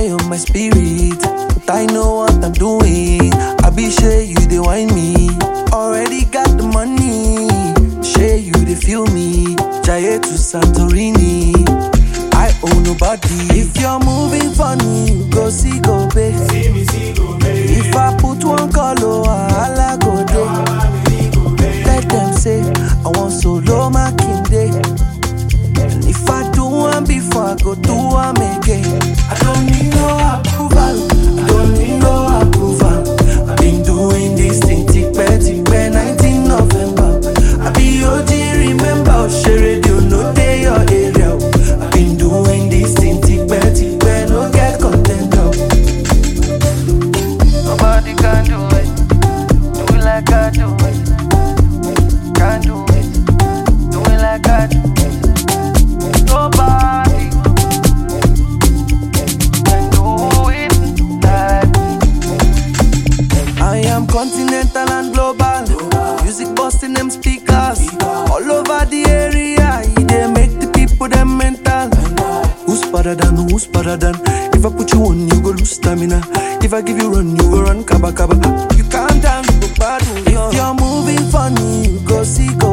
high on my spirit, but I know what I'm doing. I be sure you they whine me. Already got the money. Sure you they feel me. Jaye to Santorini. I owe nobody. If you're moving funny, go see go pay. If I put one color, I'll go day. Let them say I want solo my king day. And if I do one before I go do one again, I don't need no approval. I don't need no approval. I've been doing this thing tick 19 November. I be OG, remember, share radio, no day your area. I've been doing this thing tick no get content. Nobody can do it. Do it like I do it. Can't do it. Do it like I do it. Nobody can do it like me. I am continental and global. Music busting them speakers all over the area. They make the people them mental. Who's better than? Who's better than? If I put you on, you go lose stamina. If I give you run, you go run kaba kaba. You calm down, you go bad. If you're moving funny, you go see go.